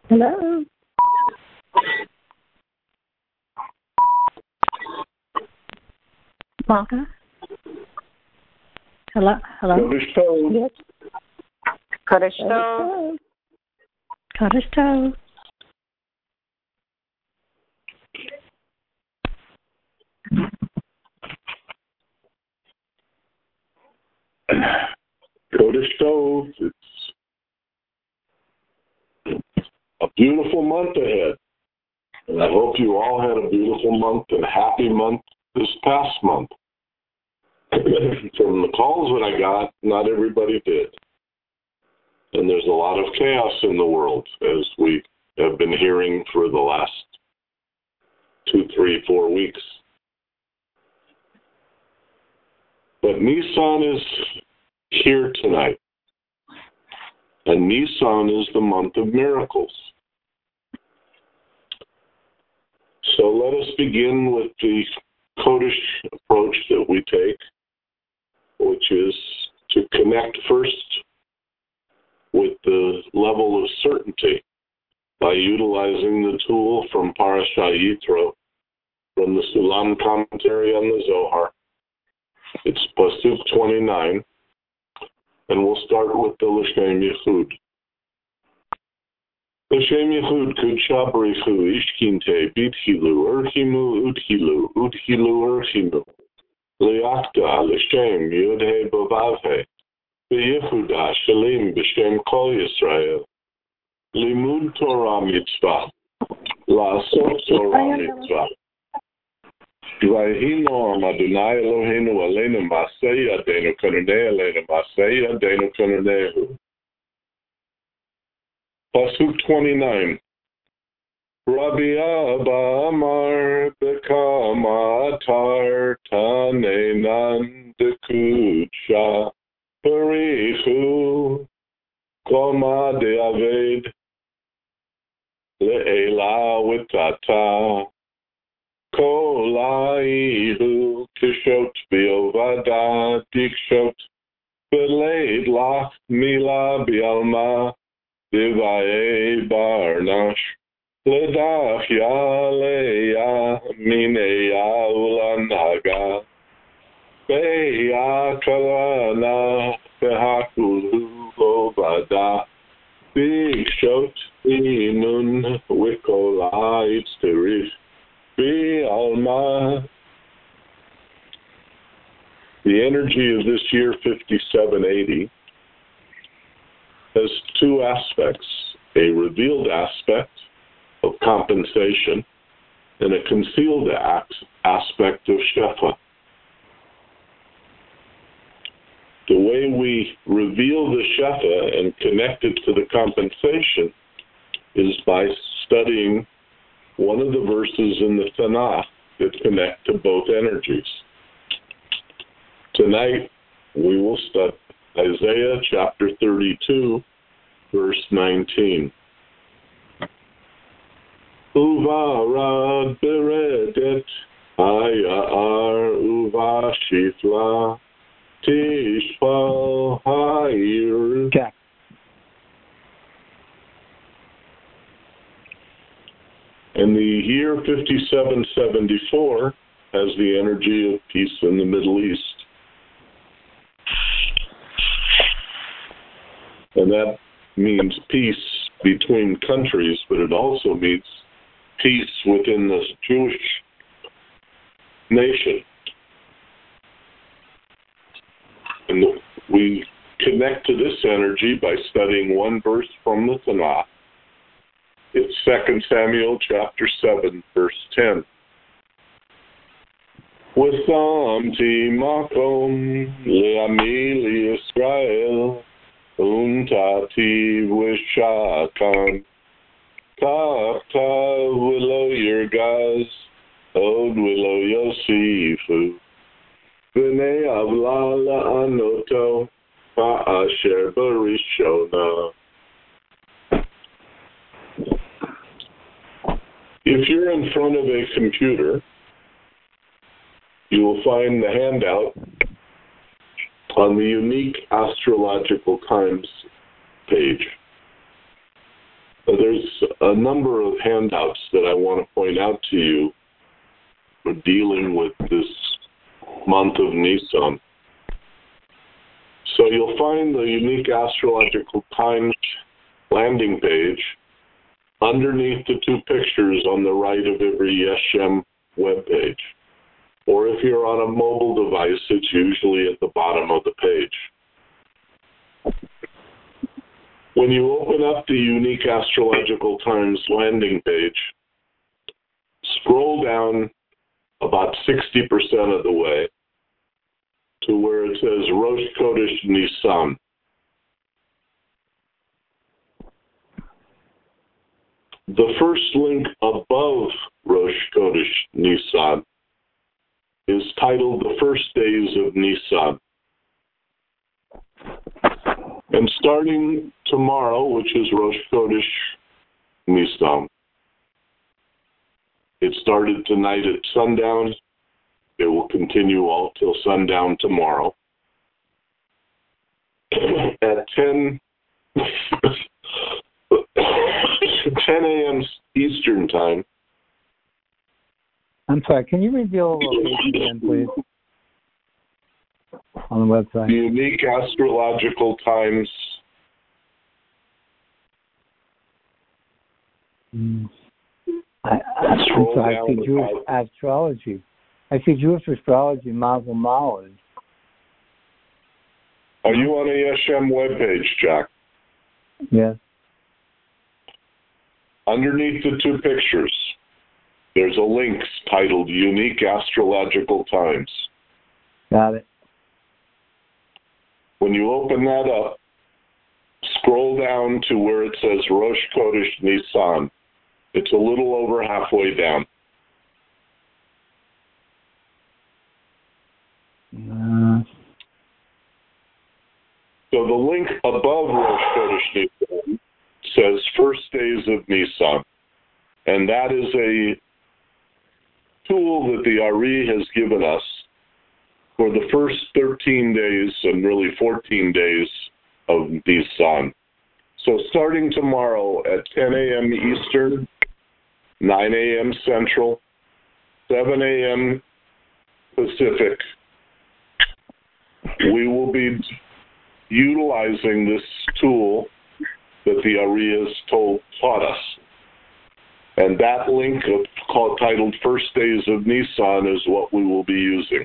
Hello. Malka. Hello. Kodesh Tov. Yes. Kodesh Tov. Kodesh Tov. Kodesh Tov. It's a beautiful month ahead. And I hope you all had a beautiful month and happy month this past month. From the calls that I got, not everybody did. And there's a lot of chaos in the world, as we have been hearing for the last 2, 3, 4 weeks. But Nisan is here tonight. And Nisan is the month of miracles. So let us begin with the Kodesh approach that we take, which is to connect first with the level of certainty by utilizing the tool from Parashat Yitro, from the Sulam commentary on the Zohar. It's Pasuk 29, and we'll start with the L'Shem Yichud. L'Shem Yichud Kudsha Barichu Ishkinte Bidhilu Urhimu Udhilu Udhilu Urhimu Liakta L'Shem Yudhe Bavavhe B'Yehuda Shalim B'Shem Kol Yisrael Limud Torah Mitzvah La'asot Torah Mitzvah Vayhi Noam Adonai Eloheinu Aleinu Masei Yadeinu Kanunei Aleinu Masei Yadeinu Kanunehu. Pasuk 29. Rabbi Abba Amar Bekama Atar Tanenan Dekudsha Barichu Koma De'aved Le'ela Witata Kolaihu Kishot Biovada Dikshot Beleid Lach Mila Bialma Divaye Barnash Ledach Yaleya Mineya Ulanaga Beya Kalana Behakulu Lovada Big Shot Inun Wikola Itzterif Be Alma. The energy of this year 5780 has two aspects, a revealed aspect of compensation and a concealed aspect of Shefa. The way we reveal the Shefa and connect it to the compensation is by studying one of the verses in the Tanakh that connect to both energies. Tonight, we will study Isaiah chapter 32, verse 19. Uvarad beredet hayar uvashifla tishpal hayir. Okay. And the year 5774 has the energy of peace in the Middle East. And that means peace between countries, but it also means peace within the Jewish nation. And we connect to this energy by studying one verse from the Tanakh. It's 2 Samuel chapter 7, verse 10. Wasamti makom le'ami li'Yisrael Untati Wishakan Tata Willow Yirgaz Od Willow Yosifu B'nei Avla La'anoto Ha'asher Barishona. If you're in front of a computer, you will find the handout on the unique astrological times page. There's a number of handouts that I want to point out to you for dealing with this month of Nisan. So you'll find the Unique Astrological Times landing page underneath the two pictures on the right of every Yeshem webpage. Or if you're on a mobile device, it's usually at the bottom of the page. When you open up the Unique Astrological Times landing page, scroll down about 60% of the way to where it says Rosh Chodesh Nisan. The first link above Rosh Chodesh Nisan is titled The First Days of Nisan. And starting tomorrow, which is Rosh Chodesh Nisan, it started tonight at sundown. It will continue all till sundown tomorrow. At 10 a.m. Eastern Time. I'm sorry, can you reveal the location again, please? On the website. The Unique Astrological Times. I see Jewish astrology. I see Jewish astrology, Mazel Knowledge. Are you on a Yeshem webpage, Jack? Yes. Underneath the two pictures, there's a link titled Unique Astrological Times. Got it. When you open that up, scroll down to where it says Rosh Chodesh Nisan. It's a little over halfway down. So the link above Rosh Chodesh Nisan says First Days of Nisan. And that is a tool that the Ari has given us for the first 13 days and really 14 days of Nisan. So starting tomorrow at 10 a.m. Eastern, 9 a.m. Central, 7 a.m. Pacific, we will be utilizing this tool that the Ari has taught us. And that link titled First Days of Nisan is what we will be using.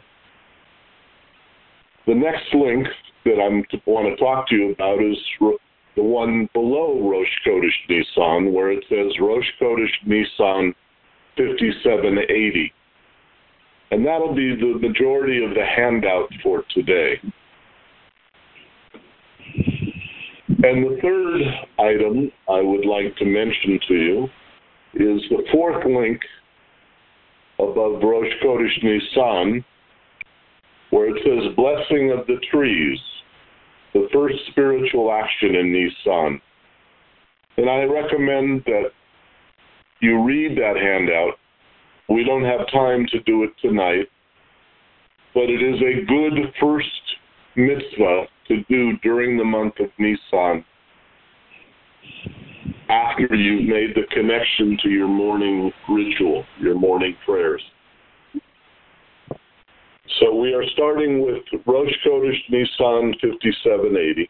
The next link that I want to talk to you about is the one below Rosh Chodesh Nisan, where it says Rosh Chodesh Nisan 5780. And that'll be the majority of the handout for today. And the third item I would like to mention to you is the fourth link above Rosh Chodesh Nisan, where it says Blessing of the Trees, the first spiritual action in Nisan. And I recommend that you read that handout. We don't have time to do it tonight, but it is a good first mitzvah to do during the month of Nisan after you've made the connection to your morning ritual, your morning prayers. So we are starting with Rosh Chodesh Nisan 5780.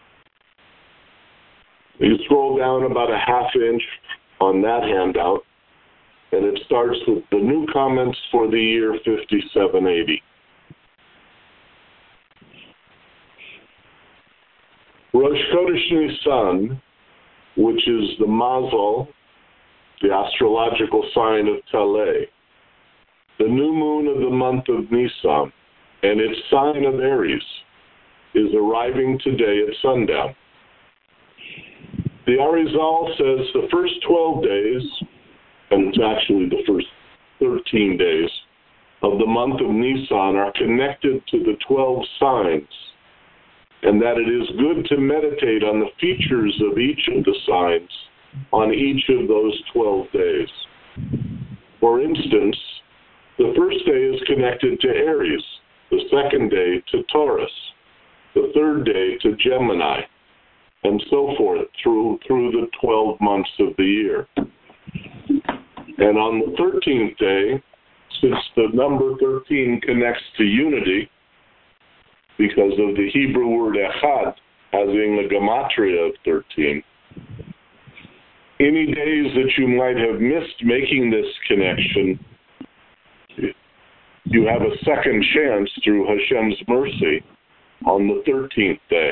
You scroll down about a half inch on that handout, and it starts with the new comments for the year 5780. Rosh Chodesh Nisan, which is the Mazel, the astrological sign of Taleh, the new moon of the month of Nisan, and its sign of Aries, is arriving today at sundown. The Arizal says the first 12 days, and it's actually the first 13 days, of the month of Nisan are connected to the 12 signs, and that it is good to meditate on the features of each of the signs on each of those 12 days. For instance, the first day is connected to Aries, the second day to Taurus, the third day to Gemini, and so forth through the 12 months of the year. And on the 13th day, since the number 13 connects to unity, because of the Hebrew word echad having the gematria of 13, any days that you might have missed making this connection, you have a second chance through Hashem's mercy on the 13th day.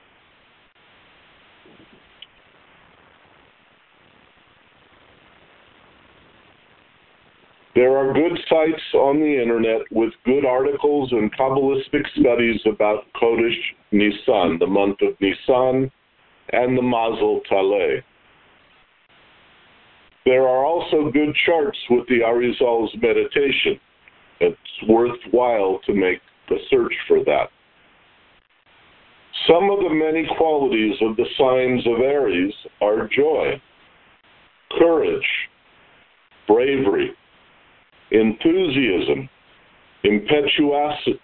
There are good sites on the internet with good articles and Kabbalistic studies about Chodesh Nisan, the month of Nisan, and the Mazel Taleh. There are also good charts with the Arizal's meditation. It's worthwhile to make the search for that. Some of the many qualities of the signs of Aries are joy, courage, bravery, enthusiasm, impetuosity,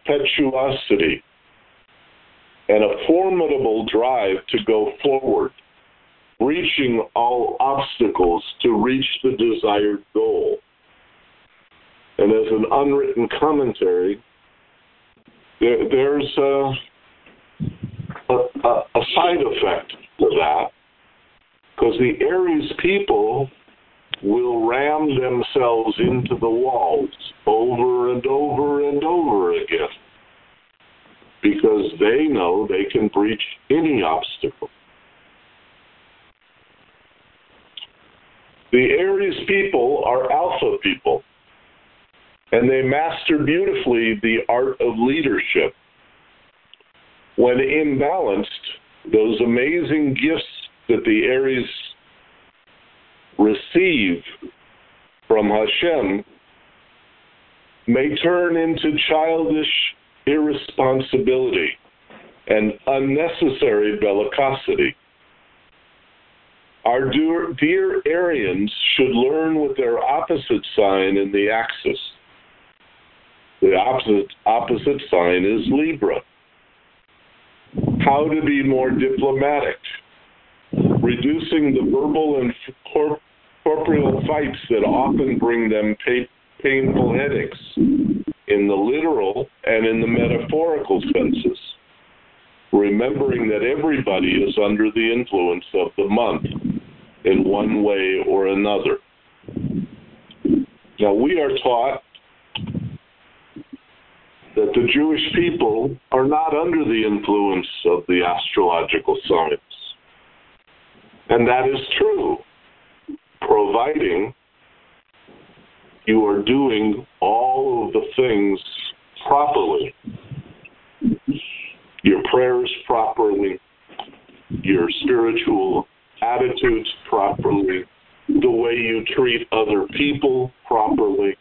and a formidable drive to go forward, reaching all obstacles to reach the desired goal. And as an unwritten commentary, there's a side effect to that, because the Aries people will ram themselves into the walls over and over and over again, because they know they can breach any obstacle. The Aries people are alpha people, and they master beautifully the art of leadership. When imbalanced, those amazing gifts that the Aries receive from Hashem may turn into childish irresponsibility and unnecessary bellicosity. Our dear Arians should learn with their opposite sign in the axis. The opposite sign is Libra. How to be more diplomatic, reducing the verbal and corporeal fights that often bring them painful headaches in the literal and in the metaphorical senses, remembering that everybody is under the influence of the month in one way or another. Now, we are taught that the Jewish people are not under the influence of the astrological signs. And that is true, providing you are doing all of the things properly. Your prayers properly, your spiritual attitudes properly, the way you treat other people properly.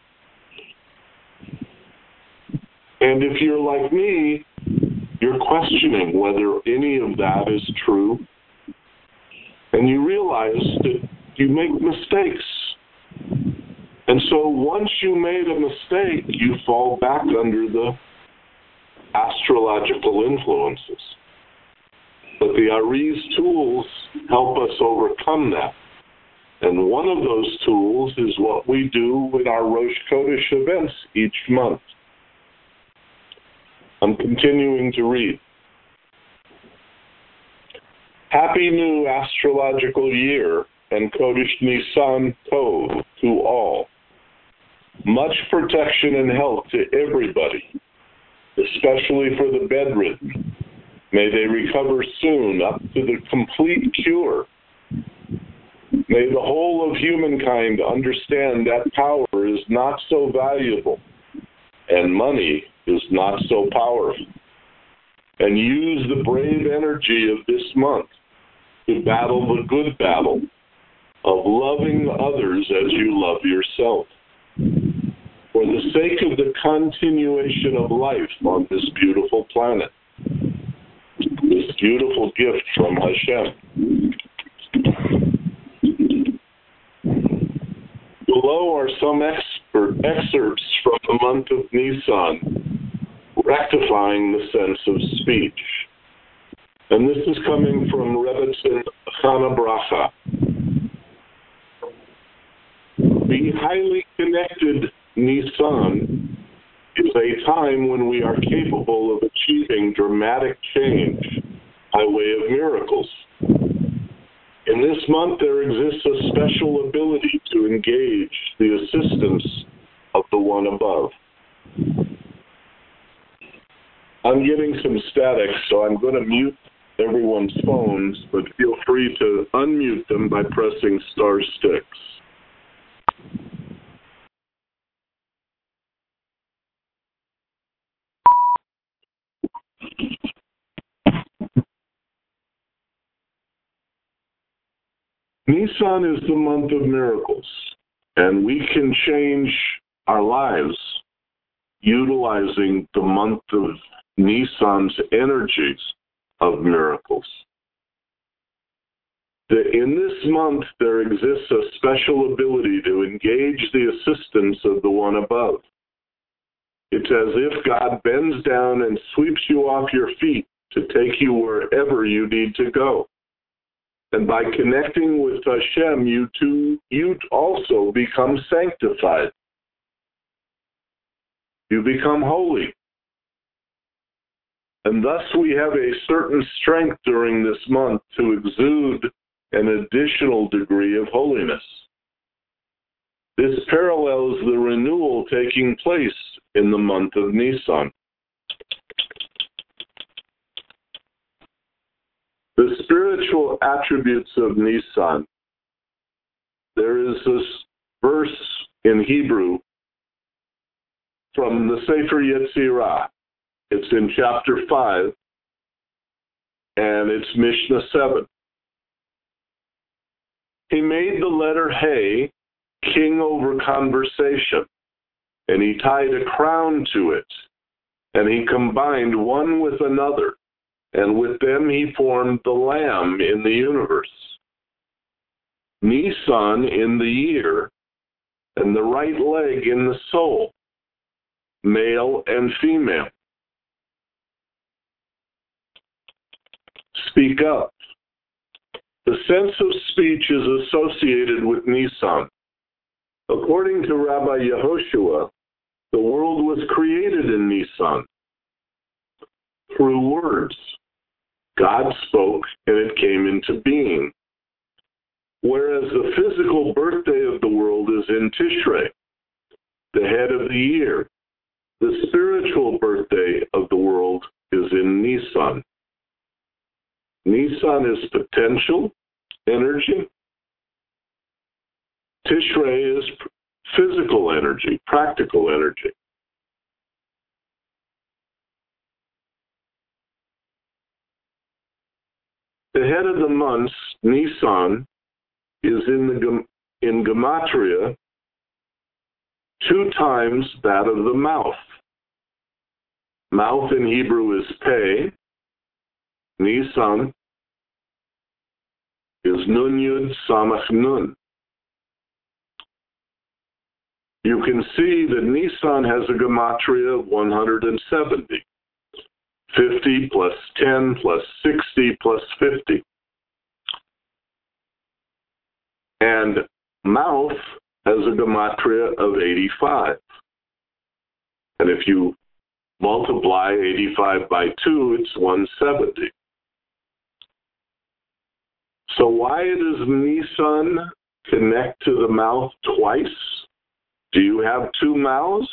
And if you're like me, you're questioning whether any of that is true. And you realize that you make mistakes. And so once you made a mistake, you fall back under the astrological influences. But the Aries tools help us overcome that. And one of those tools is what we do with our Rosh Chodesh events each month. I'm continuing to read. Happy new astrological year and Chodesh Nisan Tov to all. Much protection and health to everybody, especially for the bedridden. May they recover soon up to the complete cure. May the whole of humankind understand that power is not so valuable and money is not so powerful, and use the brave energy of this month to battle the good battle of loving others as you love yourself, for the sake of the continuation of life on this beautiful planet, this beautiful gift from Hashem. Below are some excerpts from the month of Nisan, rectifying the sense of speech. And this is coming from Rebbetzin Chana Bracha. The highly connected Nisan is a time when we are capable of achieving dramatic change by way of miracles. In this month, there exists a special ability to engage the assistance of the one above. I'm getting some static, so I'm going to mute everyone's phones, but feel free to unmute them by pressing *6. Nisan is the month of miracles, and we can change our lives utilizing the month of Nisan's energies of miracles. In this month, there exists a special ability to engage the assistance of the one above. It's as if God bends down and sweeps you off your feet to take you wherever you need to go. And by connecting with Hashem, you also become sanctified. You become holy. And thus we have a certain strength during this month to exude an additional degree of holiness. This parallels the renewal taking place in the month of Nisan. The spiritual attributes of Nisan. There is this verse in Hebrew from the Sefer Yetzirah. It's in chapter 5, and it's Mishnah 7. He made the letter He king over conversation, and he tied a crown to it, and he combined one with another, and with them he formed the Lamb in the universe. Nisan in the year, and the right leg in the soul, male and female. Speak up. The sense of speech is associated with Nisan. According to Rabbi Yehoshua, the world was created in Nisan through words. God spoke and it came into being. Whereas the physical birthday of the world is in Tishrei, the head of the year, the spiritual birthday of the world is in Nisan. Nisan is potential, energy. Tishrei is physical energy, practical energy. The head of the months, Nisan, is in Gematria 2 times that of the mouth. Mouth in Hebrew is Peh. Nisan is Nun Yud Samach Nun. You can see that Nisan has a gematria of 170. 50 plus 10 plus 60 plus 50. And mouth has a gematria of 85. And if you multiply 85 by 2, it's 170. So why does Nisan connect to the mouth twice? Do you have 2 mouths?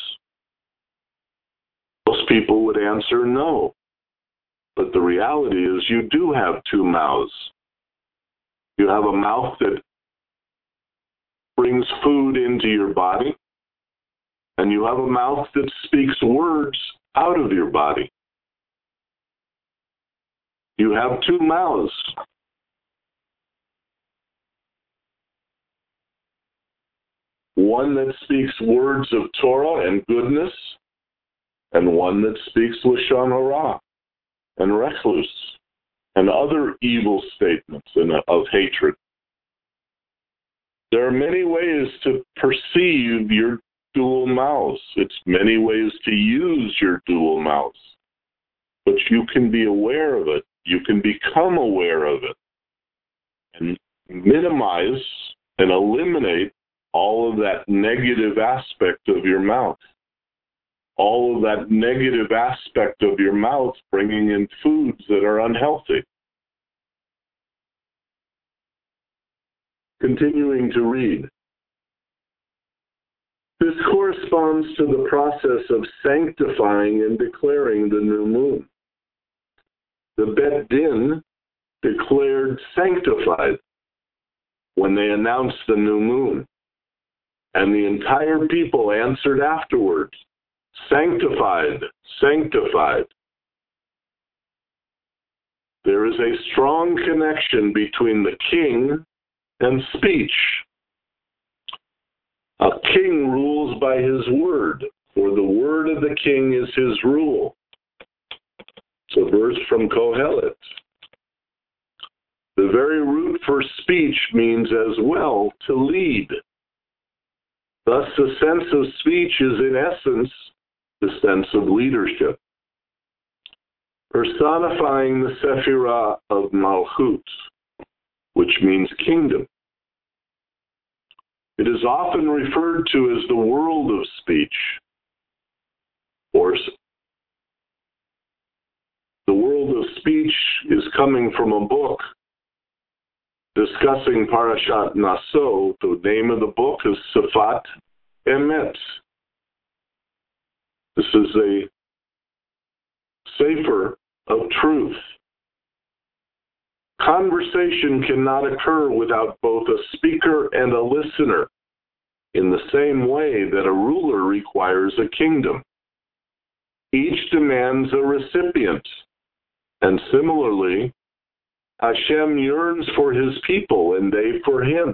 Most people would answer no. But the reality is you do have 2 mouths. You have a mouth that brings food into your body, and you have a mouth that speaks words out of your body. You have 2 mouths. One that speaks words of Torah and goodness, and one that speaks Lashon Hara and Rechlus and other evil statements of hatred. There are many ways to perceive your dual mouths. It's many ways to use your dual mouths. But you can be aware of it you can become aware of it and minimize and eliminate all of that negative aspect of your mouth. All of that negative aspect of your mouth bringing in foods that are unhealthy. Continuing to read. This corresponds to the process of sanctifying and declaring the new moon. The Bet Din declared sanctified when they announced the new moon, and the entire people answered afterwards, sanctified, sanctified. There is a strong connection between the king and speech. A king rules by his word, for the word of the king is his rule. It's a verse from Kohelet. The very root for speech means as well to lead. Thus, the sense of speech is in essence the sense of leadership, personifying the Sephirah of Malchut, which means kingdom. It is often referred to as the world of speech, or the world of speech is coming from a book discussing Parashat Naso. The name of the book is Sifat Emet. This is a sefer of truth. Conversation cannot occur without both a speaker and a listener, in the same way that a ruler requires a kingdom. Each demands a recipient, and similarly, Hashem yearns for his people and they for him.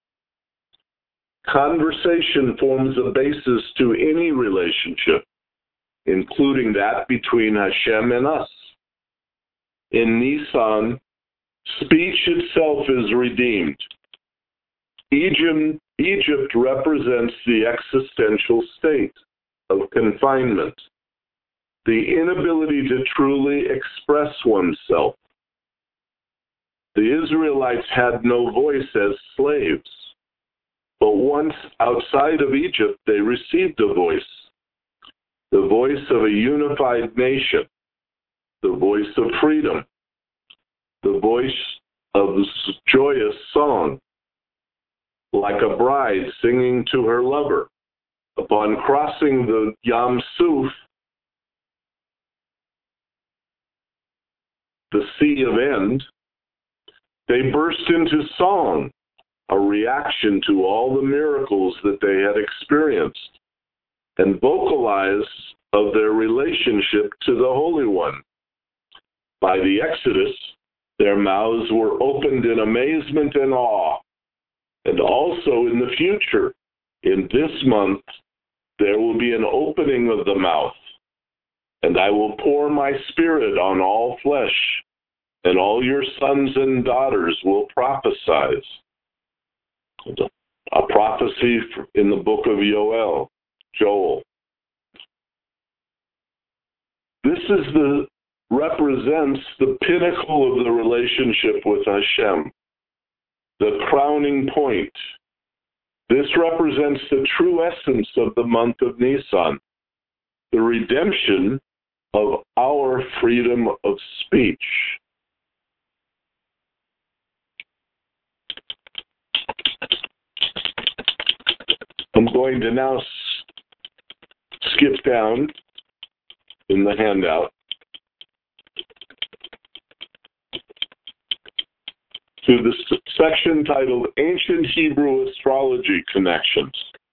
Conversation forms a basis to any relationship, including that between Hashem and us. In Nisan, speech itself is redeemed. Egypt represents the existential state of confinement, the inability to truly express oneself. The Israelites had no voice as slaves, but once outside of Egypt, they received a voice, the voice of a unified nation, the voice of freedom, the voice of joyous song, like a bride singing to her lover. Upon crossing the Yam Suf, the Sea of End, they burst into song, a reaction to all the miracles that they had experienced, and vocalized of their relationship to the Holy One. By the Exodus, their mouths were opened in amazement and awe. And also in the future, in this month, there will be an opening of the mouth, and I will pour my spirit on all flesh, and all your sons and daughters will prophesy. A prophecy in the book of Joel. This represents the pinnacle of the relationship with Hashem, the crowning point. This represents the true essence of the month of Nisan, the redemption of our freedom of speech. I'm going to now skip down in the handout to the section titled Ancient Hebrew Astrology Connections.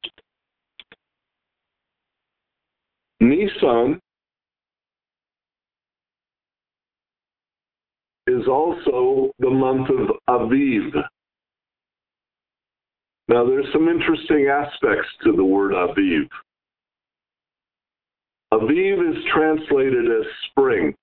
Nisan is also the month of Aviv. Now, there's some interesting aspects to the word Aviv. Aviv is translated as spring.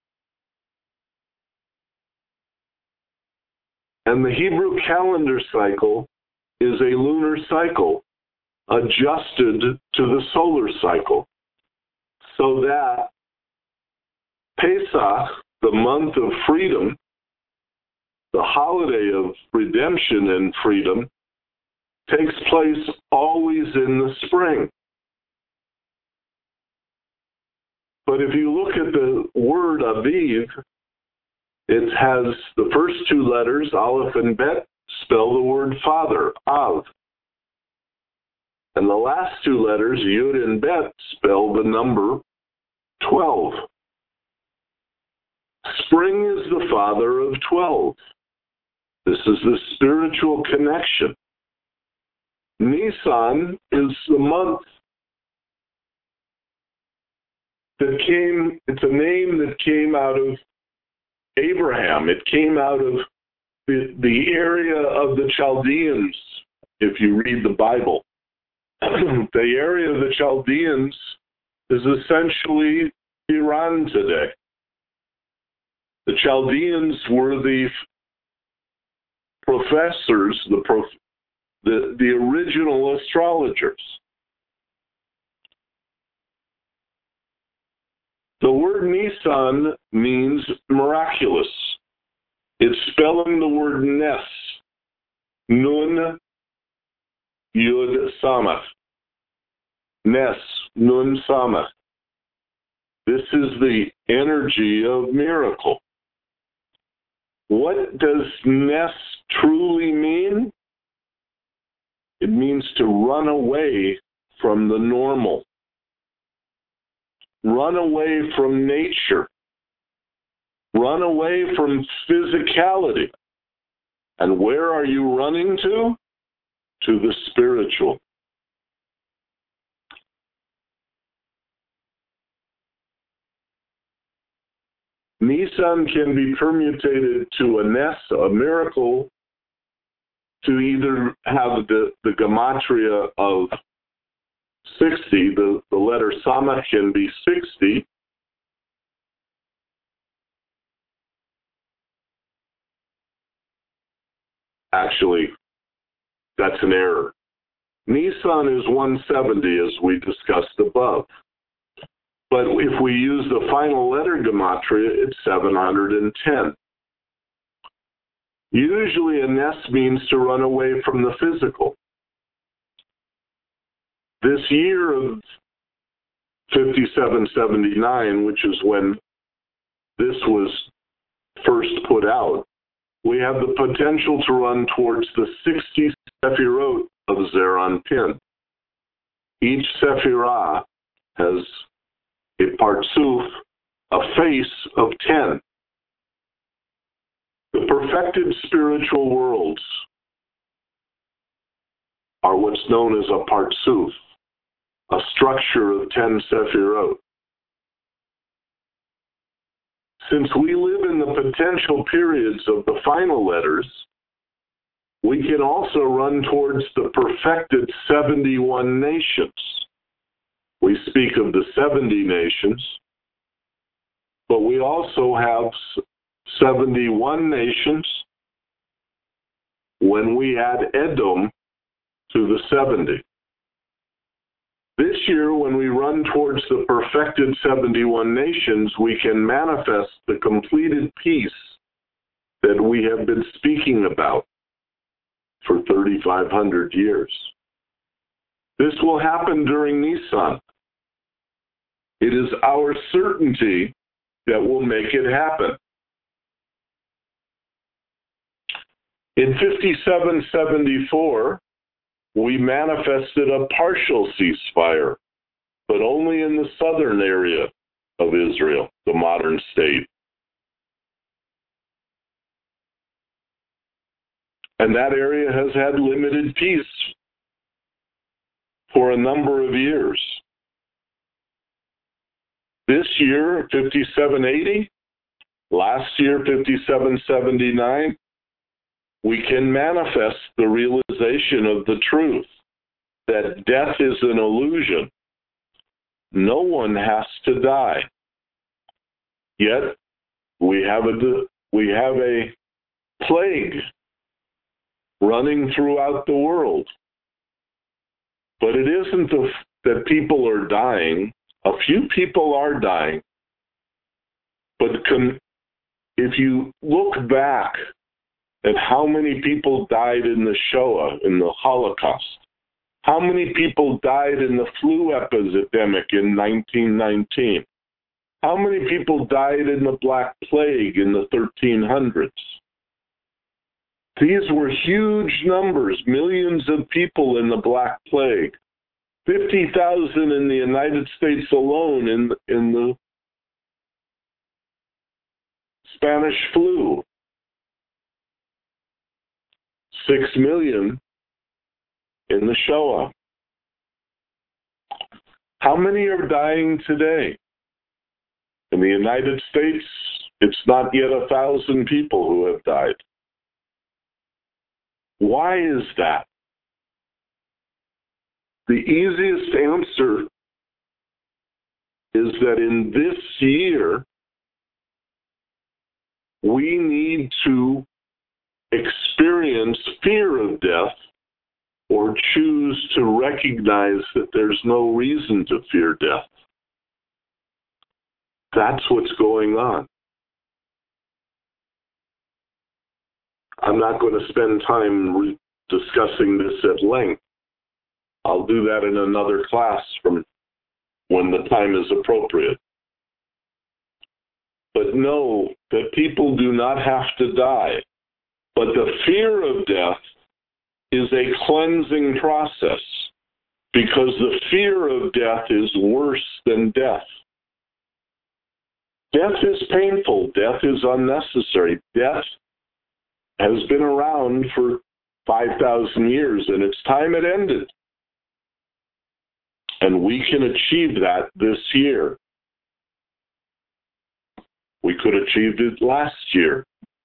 And the Hebrew calendar cycle is a lunar cycle adjusted to the solar cycle, so that Pesach the month of freedom, the holiday of redemption and freedom, takes place always in the spring. But if you look at the word Aviv, it has the first two letters, Aleph and Bet, spell the word father, Av. And the last two letters, Yud and Bet, spell the number 12. Spring is the father of 12. This is the spiritual connection. Nisan is the month that came, it's a name that came out of Abraham. It came out of the area of the Chaldeans, if you read the Bible. The area of the Chaldeans is essentially Iran today. The Chaldeans were the professors, the original astrologers. The word Nisan means miraculous. It's spelling the word Nes, Nun, Yud, Samach. Nes, Nun, Samach. This is the energy of miracle. What does Nes truly mean? It means to run away from the normal. Run away from nature. Run away from physicality. And where are you running to? To the spiritual. Nisan can be permutated to a Nes, a miracle, to either have the gematria of 60, the letter Samach can be 60, actually, that's an error. Nisan is 170, as we discussed above. But if we use the final letter gematria, it's 710. Usually a Nes means to run away from the physical. This year of 5779, which is when this was first put out, we have the potential to run towards the 60 Sephirot of Zeran Pin. Each Sephirah has a partsuf, a face of 10. The perfected spiritual worlds are what's known as a partsuf, a structure of 10 Sephirot. Since we live in the potential periods of the final letters, we can also run towards the perfected 71 nations. We speak of the 70 nations, but we also have 71 nations when we add Edom to the 70. This year, when we run towards the perfected 71 nations, we can manifest the completed peace that we have been speaking about for 3,500 years. This will happen during Nisan. It is our certainty that will make it happen. In 5774, we manifested a partial ceasefire, but only in the southern area of Israel, the modern state. And that area has had limited peace for a number of years. This year, 5780, last year, 5779, we can manifest the realization of the truth that death is an illusion. No one has to die. Yet, we have a plague running throughout the world. But it isn't that people are dying. A few people are dying. But if you look back at how many people died in the Shoah, in the Holocaust, how many people died in the flu epidemic in 1919, how many people died in the Black Plague in the 1300s? These were huge numbers, millions of people in the Black Plague, 50,000 in the United States alone in the Spanish flu, 6 million in the Shoah. How many are dying today? In the United States, it's not yet 1,000 people who have died. Why is that? The easiest answer is that in this year, we need to experience fear of death or choose to recognize that there's no reason to fear death. That's what's going on. I'm not going to spend time discussing this at length. I'll do that in another class from when the time is appropriate. But know that people do not have to die. But the fear of death is a cleansing process, because the fear of death is worse than death. Death is painful. Death is unnecessary. Death has been around for 5,000 years, and it's time it ended. And we can achieve that this year. We could have achieved it last year.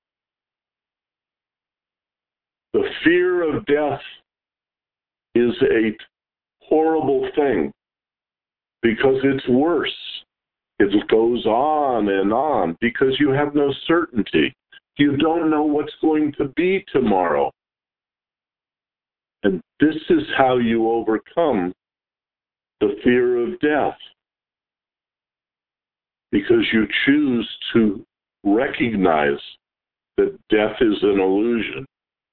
The fear of death is a horrible thing because it's worse. It goes on because you have no certainty. You don't know what's going to be tomorrow. And this is how you overcome the fear of death. Because you choose to recognize that death is an illusion.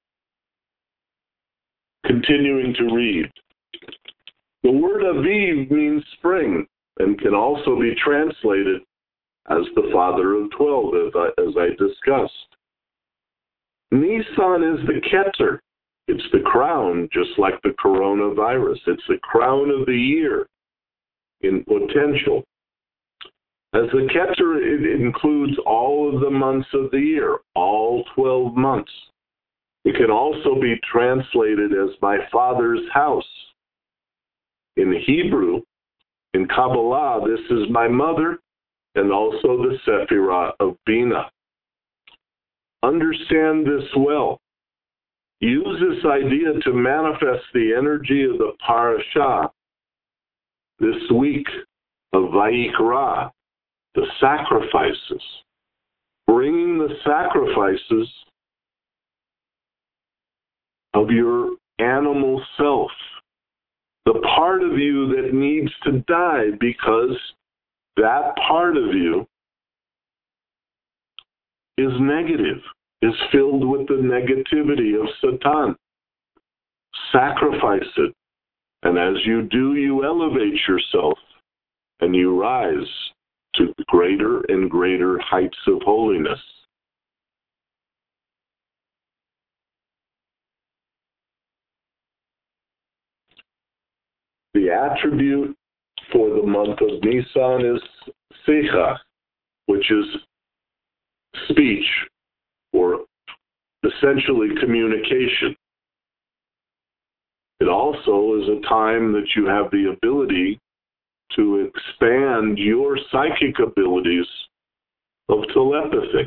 Continuing to read. The word Aviv means spring and can also be translated as the father of 12, as I discussed. Nisan is the Keter. It's the crown, just like the coronavirus. It's the crown of the year in potential. As the Keter, it includes all of the months of the year, all 12 months. It can also be translated as my father's house. In Hebrew, in Kabbalah, this is my mother and also the Sephirah of Bina. Understand this well. Use this idea to manifest the energy of the parasha this week of Vayikra, the sacrifices. Bringing the sacrifices of your animal self, the part of you that needs to die, because that part of you is negative, is filled with the negativity of Satan. Sacrifice it. And as you do, you elevate yourself and you rise to greater and greater heights of holiness. The attribute for the month of Nisan is Sicha, which is speech, or essentially communication. It also is a time that you have the ability to expand your psychic abilities of telepathy.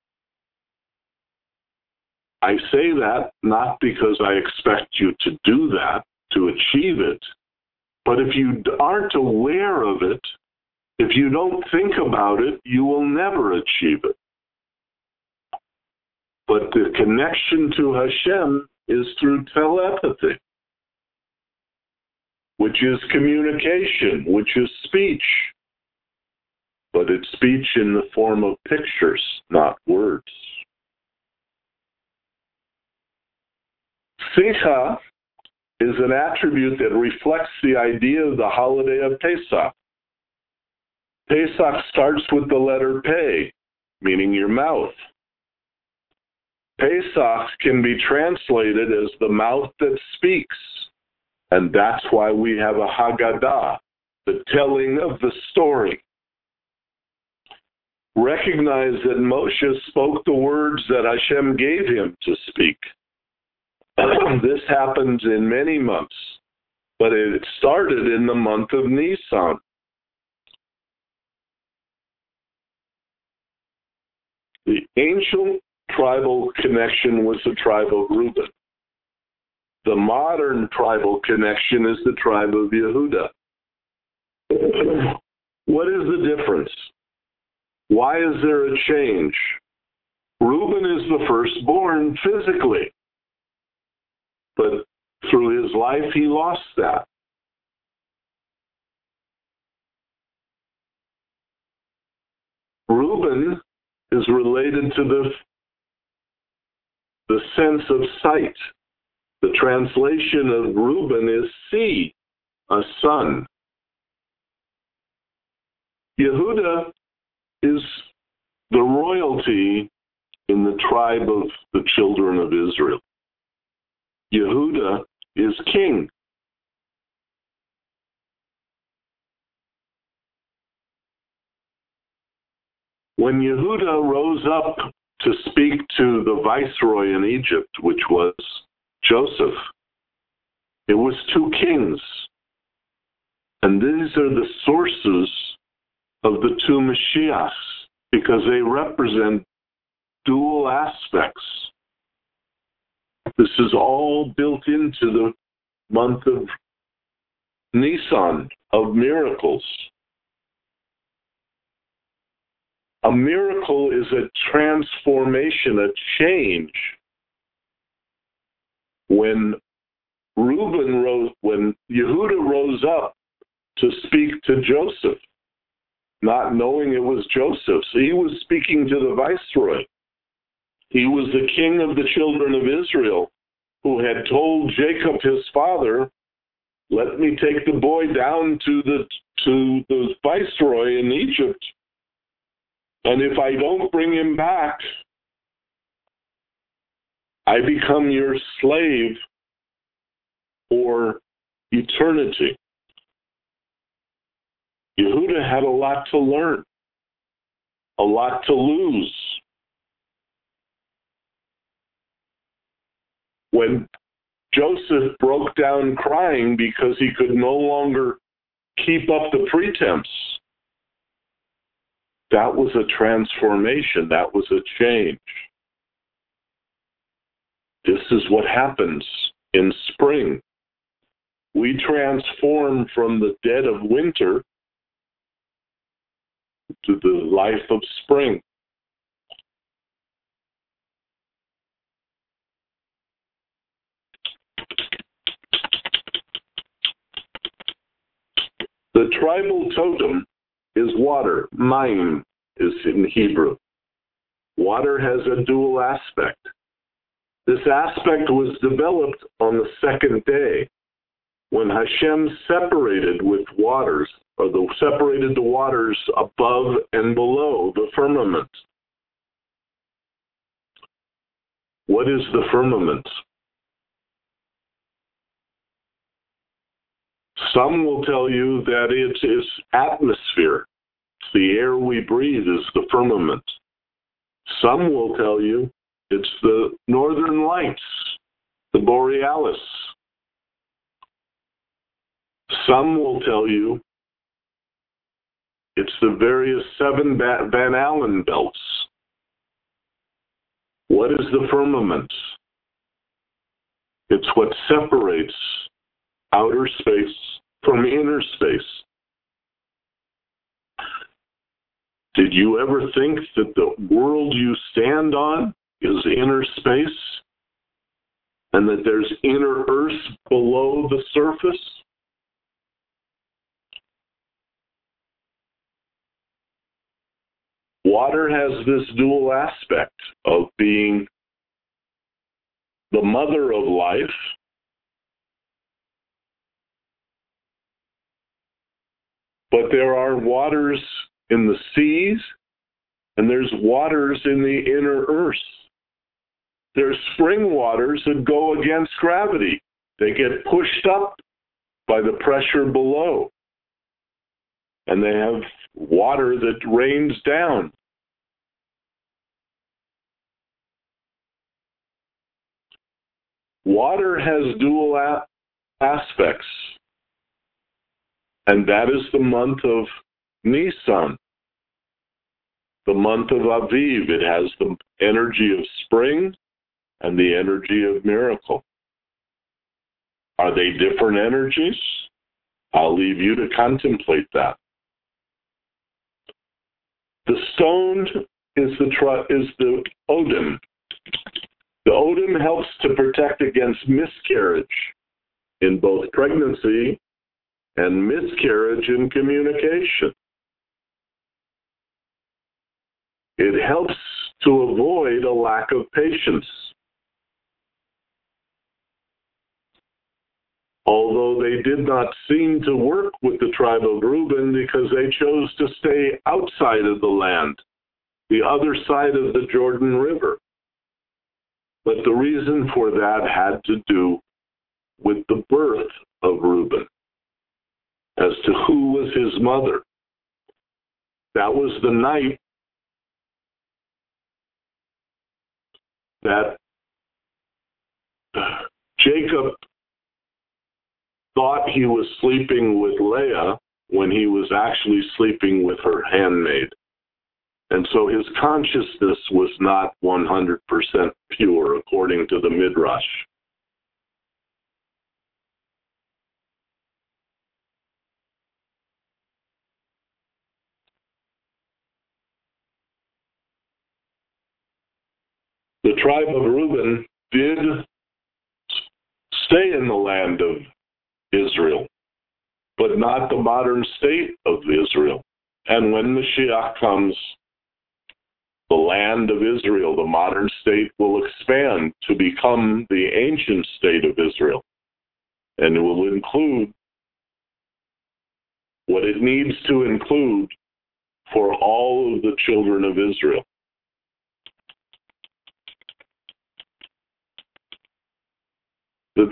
I say that not because I expect you to do that, to achieve it, but if you aren't aware of it, if you don't think about it, you will never achieve it. But the connection to Hashem is through telepathy, which is communication, which is speech. but it's speech in the form of pictures, not words. Simcha is an attribute that reflects the idea of the holiday of Pesach. Pesach starts with the letter Pe, meaning your mouth. Pesach can be translated as the mouth that speaks, and that's why we have a Haggadah, the telling of the story. Recognize that Moshe spoke the words that Hashem gave him to speak. This happens in many months, but it started in the month of Nisan. The ancient tribal connection was the tribe of Reuben. The modern tribal connection is the tribe of Yehuda. What is the difference? Why is there a change? Reuben is the firstborn physically, but through his life he lost that. Reuben is related to the sense of sight. The translation of Reuben is see, a son. Yehuda is the royalty in the tribe of the children of Israel. Yehuda is king. When Yehuda rose up to speak to the viceroy in Egypt, which was Joseph, it was two kings. And these are the sources of the two Mashiachs, because they represent dual aspects. This is all built into the month of Nisan, of miracles. A miracle is a transformation, a change. When Yehuda rose up to speak to Joseph, not knowing it was Joseph, so he was speaking to the viceroy. He was the king of the children of Israel, who had told Jacob, his father, let me take the boy down to the viceroy in Egypt, and if I don't bring him back, I become your slave for eternity. Yehuda had a lot to learn, a lot to lose. When Joseph broke down crying because he could no longer keep up the pretense, that was a transformation. That was a change. This is what happens in spring. We transform from the dead of winter to the life of spring. The tribal totem is water. Mayim is in Hebrew. Water has a dual aspect. This aspect was developed on the second day when Hashem separated with waters, or separated the waters above and below the firmament. What is the firmament? Some will tell you that it is atmosphere. The air we breathe is the firmament. Some will tell you it's the northern lights, the borealis. Some will tell you it's the various 7 Van Allen belts. What is the firmament? It's what separates outer space from inner space. Did you ever think that the world you stand on is inner space and that there's inner earth below the surface? Water has this dual aspect of being the mother of life, but there are waters in the seas and there's waters in the inner earth. There's spring waters that go against gravity. They get pushed up by the pressure below. And they have water that rains down. Water has dual aspects. And that is the month of Nisan, the month of Aviv. It has the energy of spring and the energy of miracle. Are they different energies? I'll leave you to contemplate that. The stone is the odem. The odem helps to protect against miscarriage in both pregnancy and miscarriage in communication. It helps to avoid a lack of patience. Although they did not seem to work with the tribe of Reuben because they chose to stay outside of the land, the other side of the Jordan River. But the reason for that had to do with the birth of Reuben, as to who was his mother. That was the night that Jacob thought he was sleeping with Leah when he was actually sleeping with her handmaid. And so his consciousness was not 100% pure, according to the Midrash. The tribe of Reuben did stay in the land of Israel, but not the modern state of Israel. And when Mashiach comes, the land of Israel, the modern state, will expand to become the ancient state of Israel. And it will include what it needs to include for all of the children of Israel. The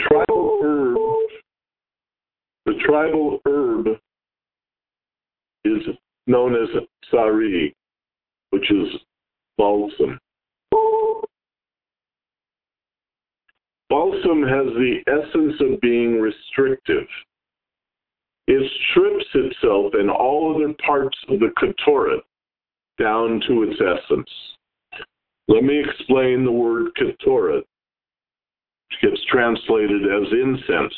tribal herb is known as sari, which is balsam. Balsam has the essence of being restrictive. It strips itself and all other parts of the Ketoret down to its essence. Let me explain the word Ketoret, which gets translated as incense.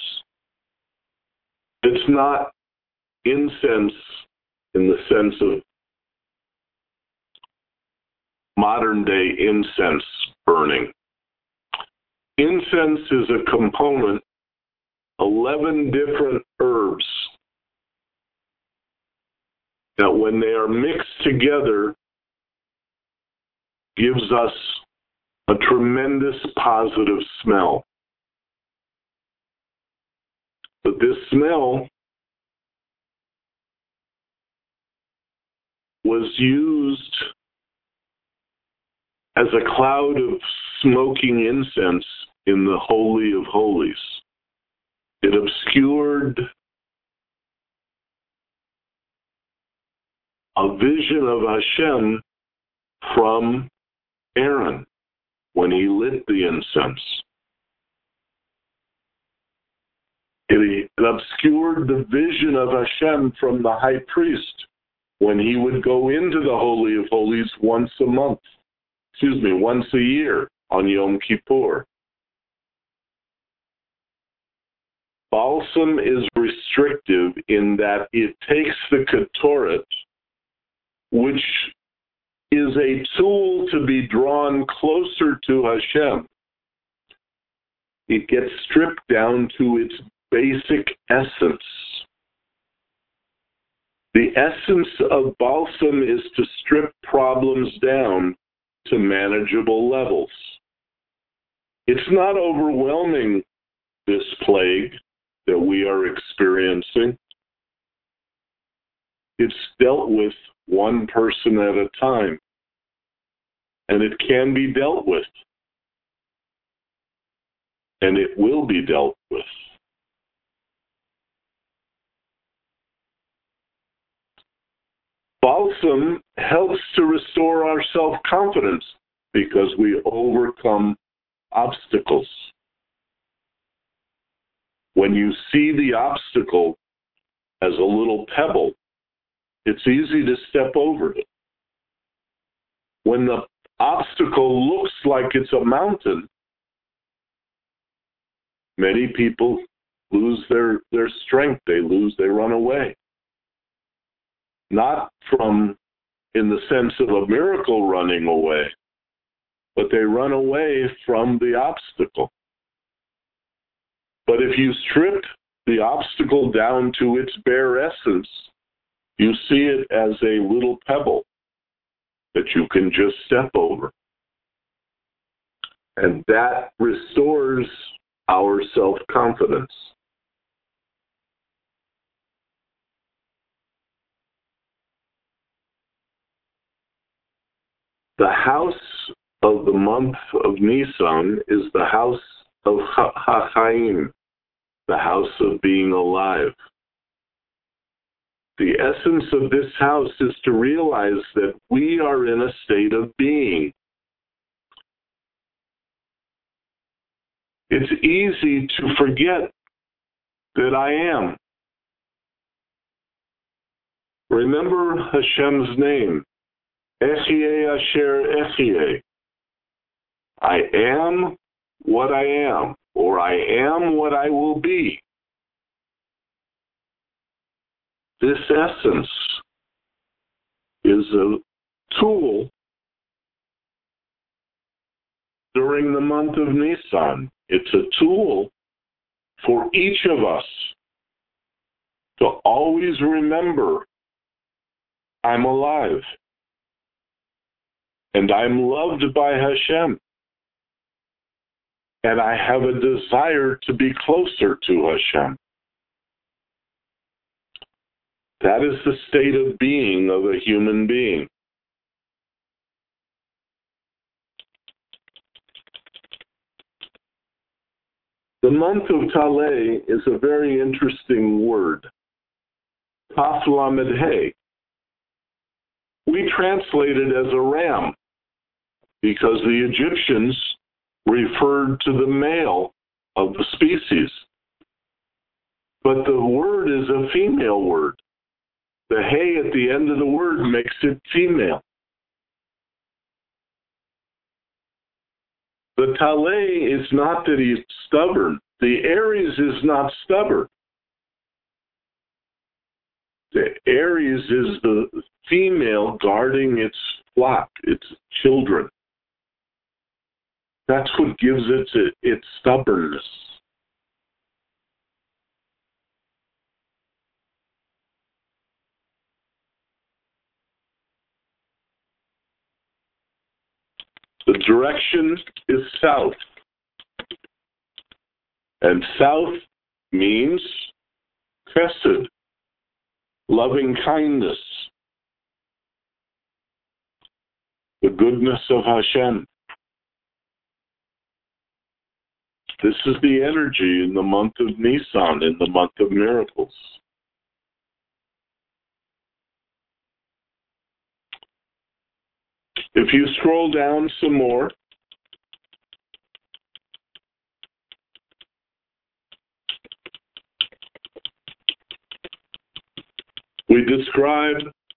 It's not incense in the sense of modern day incense burning. Incense is a component, 11 different herbs, that when they are mixed together gives us a tremendous positive smell. But this smell was used as a cloud of smoking incense in the Holy of Holies. It obscured a vision of Hashem from Aaron when he lit the incense. It obscured the vision of Hashem from the high priest when he would go into the Holy of Holies once a year on Yom Kippur. Balsam is restrictive in that it takes the Ketoret, which is a tool to be drawn closer to Hashem. It gets stripped down to its basic essence. The essence of balsam is to strip problems down to manageable levels. It's not overwhelming this plague that we are experiencing. It's dealt with one person at a time, and it can be dealt with, and it will be dealt with. Balsam helps to restore our self-confidence because we overcome obstacles. When you see the obstacle as a little pebble, it's easy to step over it. When the obstacle looks like it's a mountain, many people lose their strength. They run away. Not from in the sense of a miracle running away, but they run away from the obstacle. But if you strip the obstacle down to its bare essence, you see it as a little pebble that you can just step over. And that restores our self-confidence. The house of the month of Nisan is the house of HaChaim, the house of being alive. The essence of this house is to realize that we are in a state of being. It's easy to forget that I am. Remember Hashem's name. Ehyeh Asher Ehyeh. I am what I am, or I am what I will be. This essence is a tool during the month of Nisan. It's a tool for each of us to always remember I'm alive. And I'm loved by Hashem. And I have a desire to be closer to Hashem. That is the state of being of a human being. The month of Taleh is a very interesting word. Taf Lamed Hey. We translate it as a ram because the Egyptians referred to the male of the species. But the word is a female word. The hey at the end of the word makes it female. The Taleh is not that he's stubborn. The Aries is not stubborn. The Aries is the female guarding its flock, its children. That's what gives it its stubbornness. The direction is south. And south means chesed, loving kindness, the goodness of Hashem. This is the energy in the month of Nisan, in the month of miracles. If you scroll down some more, we describe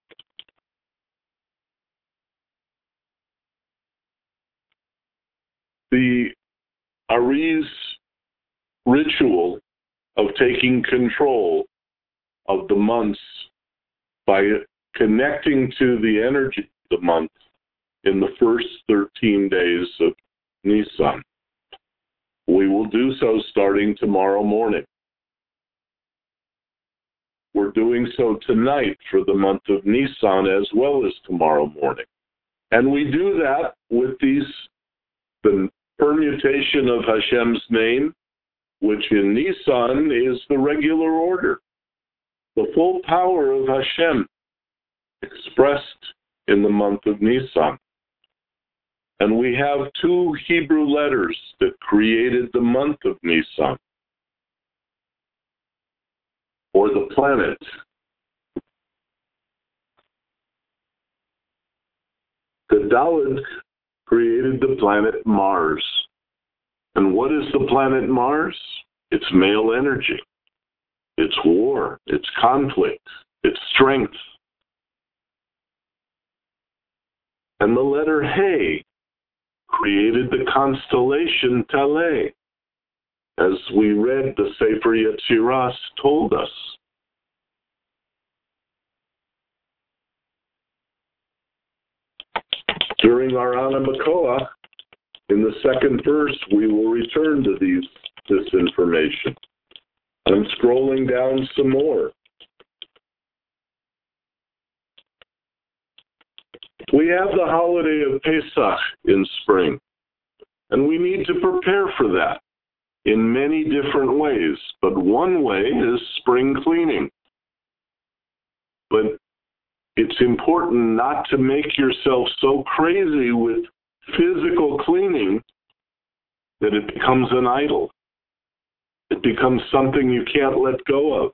the Aries ritual of taking control of the months by connecting to the energy of the month in the first 13 days of Nisan. We will do so starting tomorrow morning. we're doing so tonight for the month of Nisan as well as tomorrow morning. And we do that with the permutation of Hashem's name, which in Nisan is the regular order, the full power of Hashem expressed in the month of Nisan. And we have 2 Hebrew letters that created the month of Nisan, or the planet. The Dalet created the planet Mars. And what is the planet Mars? It's male energy. It's war. It's conflict. It's strength. And the letter He created the constellation Taleh, as we read the Sefer Yetzirah told us. During our Ana Makoa, in the second verse, we will return to this information. I'm scrolling down some more. We have the holiday of Pesach in spring, and we need to prepare for that in many different ways. But one way is spring cleaning. But it's important not to make yourself so crazy with physical cleaning that it becomes an idol. It becomes something you can't let go of.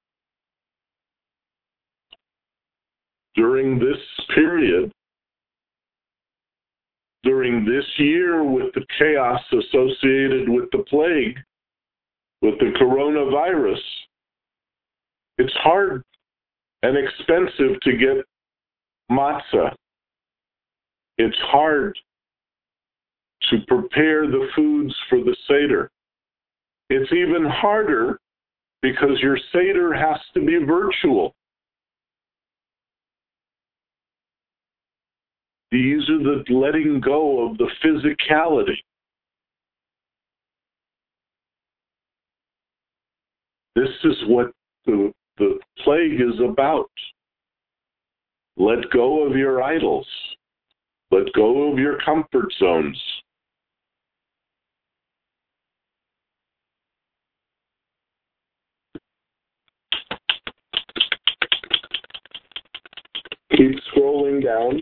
During this period, during this year, with the chaos associated with the plague, with the coronavirus, it's hard and expensive to get matzah. It's hard to prepare the foods for the Seder. It's even harder because your Seder has to be virtual. These are the letting go of the physicality. This is what the plague is about. Let go of your idols. Let go of your comfort zones. Keep scrolling down.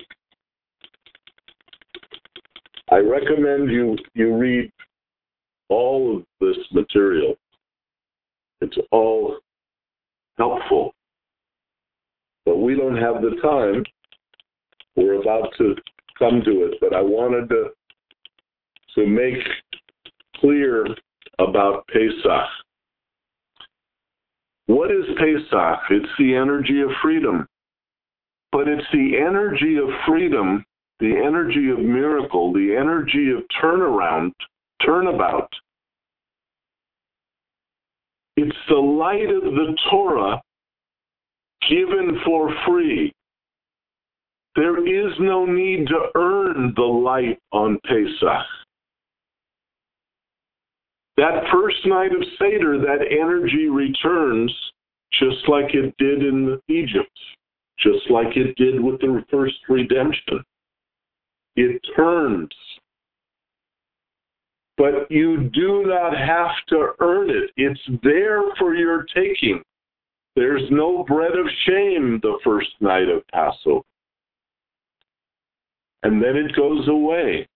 I recommend you read all of this material. It's all helpful. But we don't have the time. We're about to come to it, but I wanted to make clear about Pesach. What is Pesach? It's the energy of freedom. But it's the energy of freedom, the energy of miracle, the energy of turnabout. It's the light of the Torah given for free. There is no need to earn the light on Pesach. That first night of Seder, that energy returns just like it did in Egypt, just like it did with the first redemption. It turns. But you do not have to earn it. It's there for your taking. There's no bread of shame the first night of Passover. And then it goes away.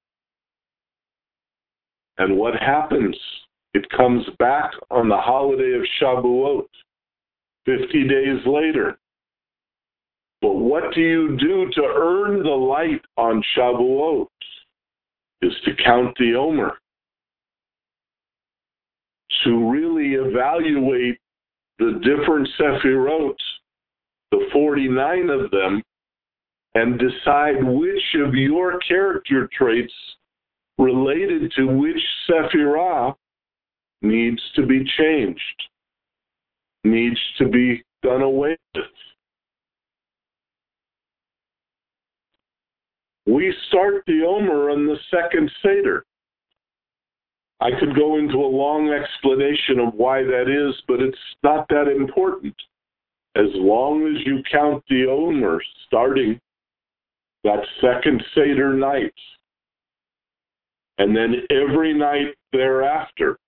And what happens? It comes back on the holiday of Shavuot, 50 days later. But what do you do to earn the light on Shavuot? Is to count the Omer. To really evaluate the different Sefirot, the 49 of them, and decide which of your character traits related to which Sephirah needs to be changed, needs to be done away with. We start the Omer on the second Seder. I could go into a long explanation of why that is, but it's not that important. as long as you count the Omer starting that second Seder night, and then every night thereafter.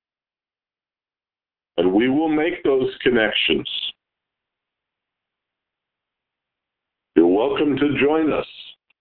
And we will make those connections. You're welcome to join us.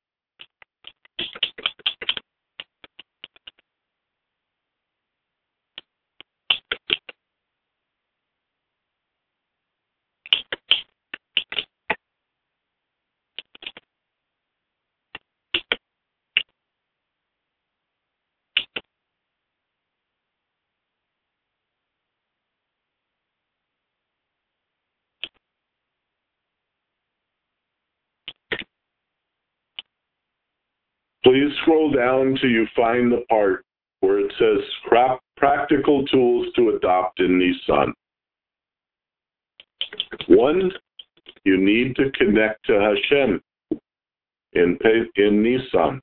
Please scroll down till you find the part where it says practical tools to adopt in Nisan. 1, you need to connect to Hashem in Nisan.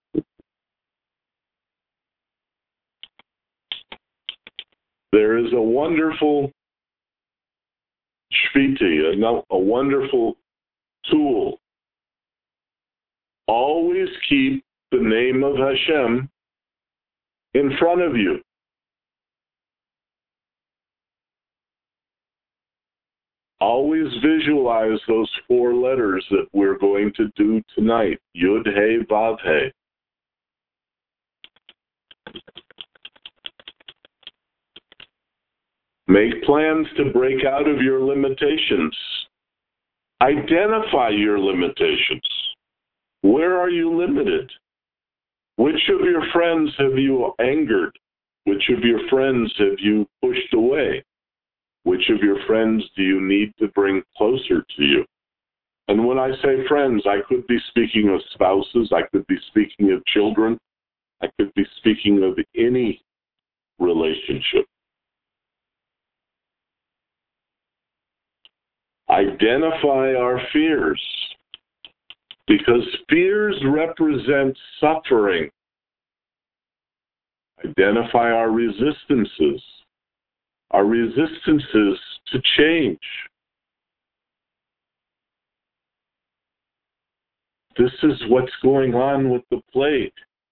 There is a wonderful shviti, a wonderful tool. Always keep the name of Hashem in front of you. Always visualize those 4 letters that we're going to do tonight. Yud, He, Vav, He. Make plans to break out of your limitations. Identify your limitations. Where are you limited? Which of your friends have you angered? Which of your friends have you pushed away? Which of your friends do you need to bring closer to you? And when I say friends, I could be speaking of spouses, I could be speaking of children, I could be speaking of any relationship. Identify our fears, because fears represent suffering. Identify our resistances to change. This is what's going on with the plague.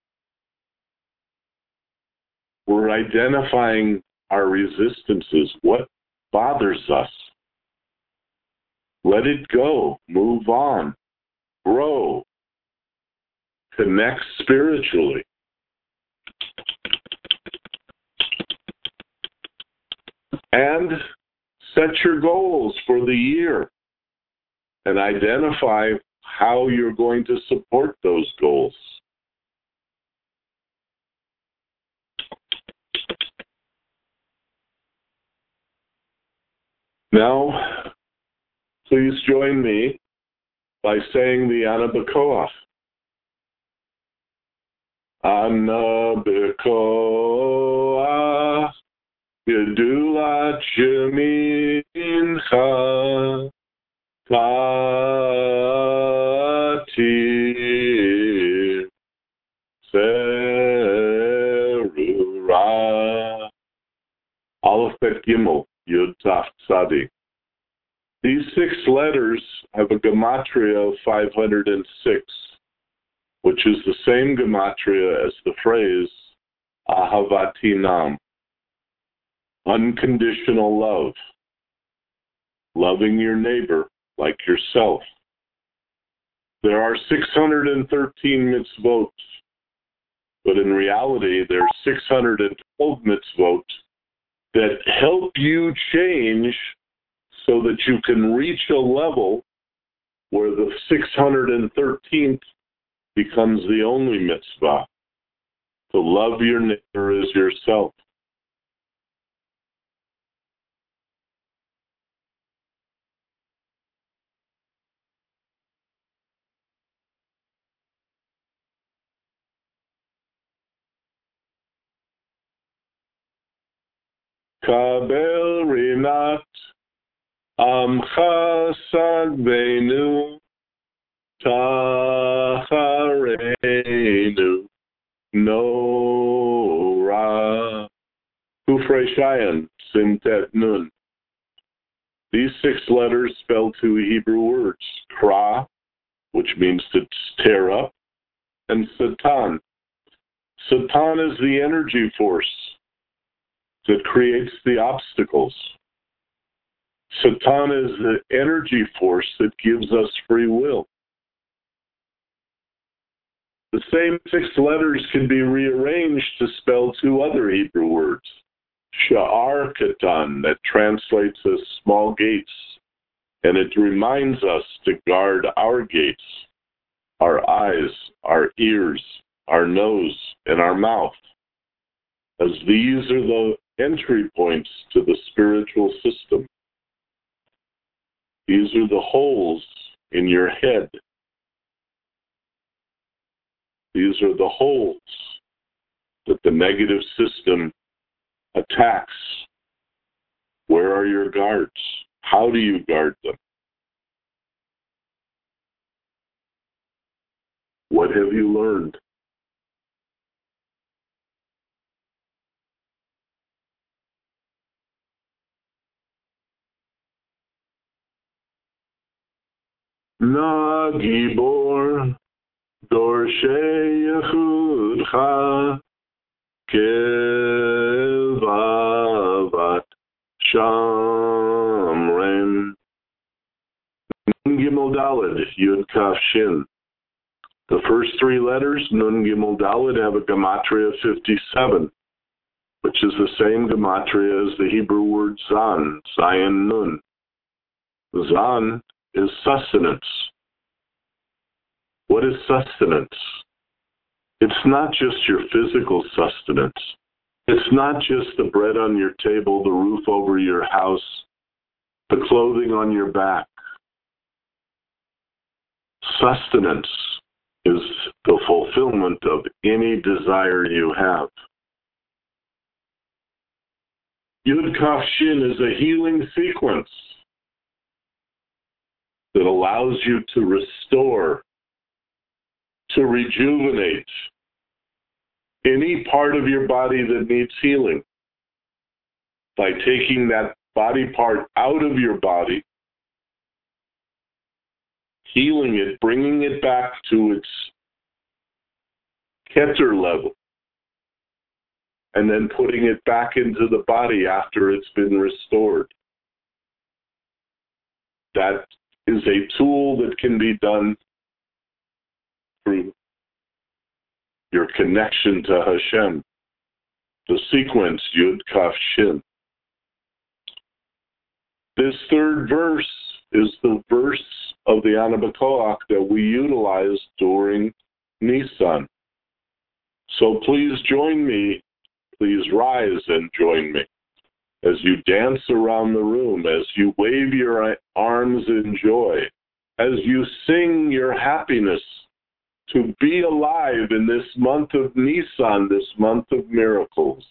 We're identifying our resistances, what bothers us. Let it go, move on, grow, connect spiritually. And set your goals for the year and identify how you're going to support those goals. Now, please join me by saying the Ana B'Koach. Ana B'Koach Gedulat Shemincha Tatir Serura Aleph Bet Gimel Yud Taf Tzadi. These 6 letters have a gematria of 506, which is the same gematria as the phrase Ahavatinam, unconditional love, loving your neighbor like yourself. There are 613 mitzvot, but in reality there are 612 mitzvot that help you change so that you can reach a level where the 613th becomes the only mitzvah, to love your neighbor as yourself. Kabel rinat amcha sagbeinu tacharenu nora. Kufrei Shayan, Simtet Nun. These 6 letters spell 2 Hebrew words, Kra, which means to tear up, and Satan. Satan is the energy force that creates the obstacles. Satan is the energy force that gives us free will. The same 6 letters can be rearranged to spell 2 other Hebrew words. Sha'ar Katan, that translates as small gates, and it reminds us to guard our gates, our eyes, our ears, our nose, and our mouth, as these are the entry points to the spiritual system. These are the holes in your head. These are the holes that the negative system attacks. Where are your guards? How do you guard them? What have you learned? Na Gibor Dorshei Yechudcha Kevavat Shamrem. Nun Gimel Daled Yud Kaf Shin. The first 3 letters, Nun Gimel Daled, have a gematria of 57, which is the same gematria as the Hebrew word Zan, Zayin Nun. Zan is sustenance. What is sustenance? It's not just your physical sustenance. It's not just the bread on your table, the roof over your house, the clothing on your back. Sustenance is the fulfillment of any desire you have. Yud Kaf Shin is a healing sequence that allows you to restore, to rejuvenate any part of your body that needs healing by taking that body part out of your body, healing it, bringing it back to its Keter level, and then putting it back into the body after it's been restored. That is a tool that can be done through your connection to Hashem. The sequence, Yud Kaf Shin. This 3rd verse is the verse of the Ana B'Koach that we utilize during Nisan. So please join me, please rise and join me as you dance around the room, as you wave your arms in joy, as you sing your happiness to be alive in this month of Nisan, this month of miracles.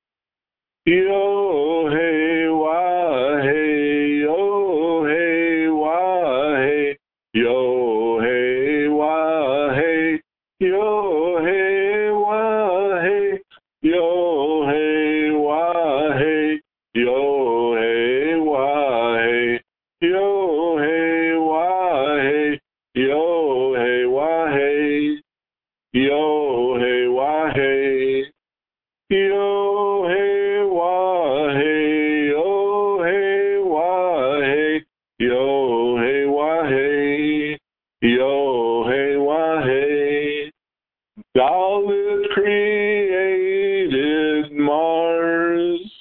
Yo hey wah hey, yo hey wah hey, yo hey wah hey, yo hey wah hey, yo hey wah hey, yo hey wah hey, yo hey wah hey, yo hey wah hey, yo hey wah hey, yo hey wah hey, yo hey wah hey, yo hey wah hey, yo hey wah hey. Dalit created Mars.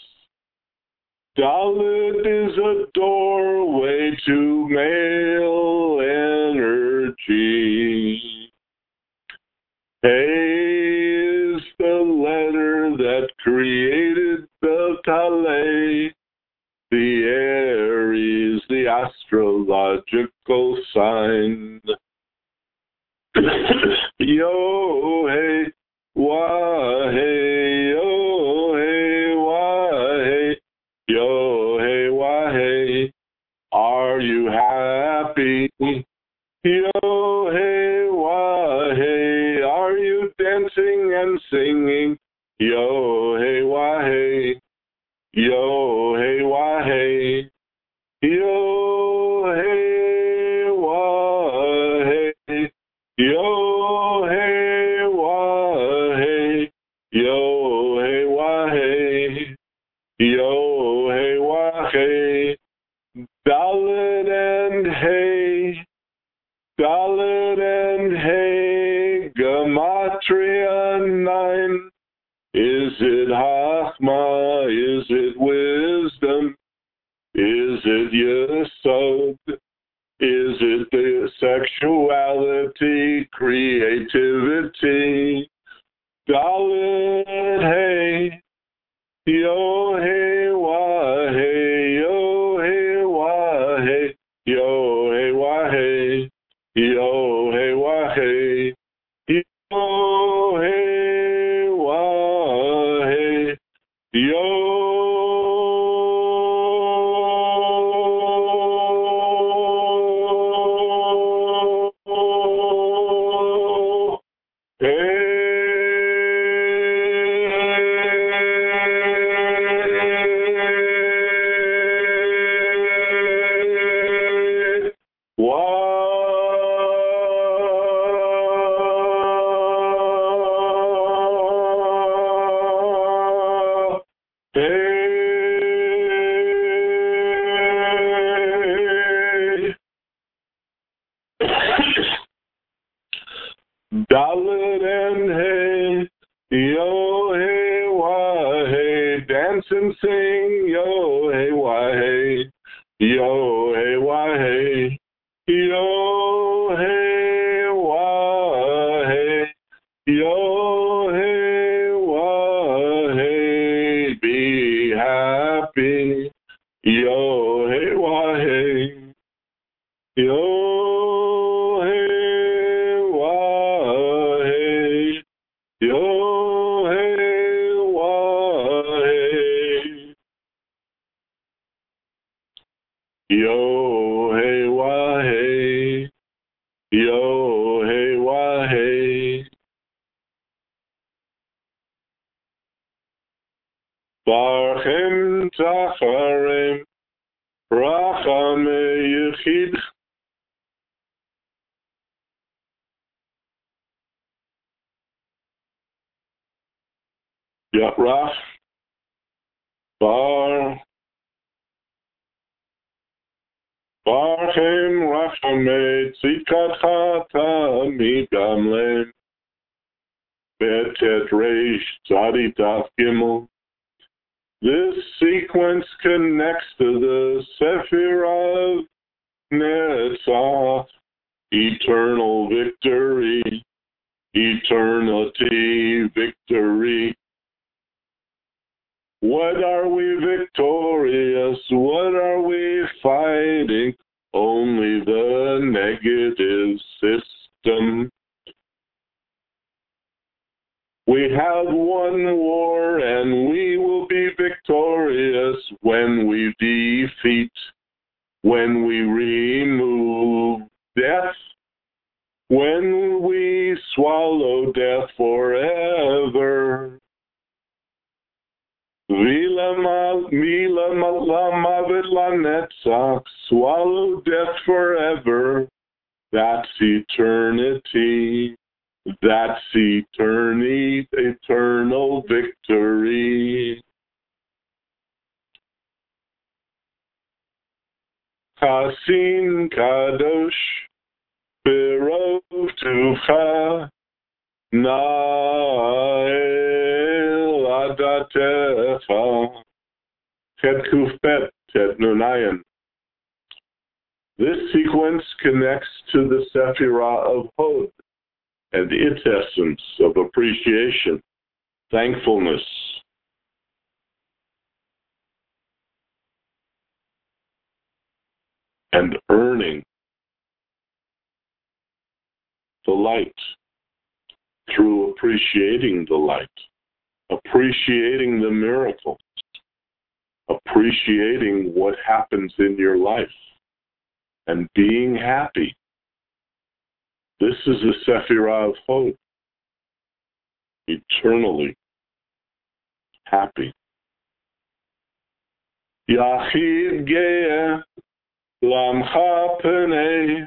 Dalit is a doorway to male energy. Hey is the letter that created the Talei, the Aries, the astrological sign. Yo hey wah hey, yo hey wah hey, yo hey wah hey. Are you happy? Yo hey wah hey. Are you dancing and singing? Yo hey wah hey, yo hey wah hey, Yo hey wah hey, yo hey wah hey, yo hey wah hey, yo hey wah hey, Dalet and hey, Dalet and hey, Gematria 9. Is it Chachma? Is it wisdom? Is it Yesod? Is it the sexuality, creativity? Dalet hey, yo hey wah hey, yo hey wah hey, yo hey wah hey, yo hey wah hey, yo hey wah hey, yo. Dalet and hey, yo hey wah hey, dance and sing, yo hey wah hey, yo hey wah hey, yo hey wah hey, yo hey wah hey, be happy, yo hey wah hey, yo. Yo hey wah hey, yo hey wah hey, yo hey wah hey, Barchem Tacharem, Rachame Yechid. Yeah, Rach, Barchem Rachame Tzikat Chata Migamlem, Betet Reish Tzadi Taf Gimel. This sequence connects to the Sephirah Netzach, eternal victory, eternity victory. What are we victorious? What are we fighting? Only the negative system. We have won war and we will be victorious when we defeat, when we remove death, when we swallow death forever. Swallow death forever. That's eternity. That's eternal victory. Chasin Kadosh, Berov Tucha, Na'el Adatecha, Tet Kufbet, Tet Nunayan. This sequence connects to the Sephirah of Hod and its essence of appreciation, thankfulness, and earning the light through appreciating the light, appreciating the miracles, appreciating what happens in your life, and being happy. This is the Sephirah of Hod, eternally happy. Yachid Ge'eh, Lamcha Penei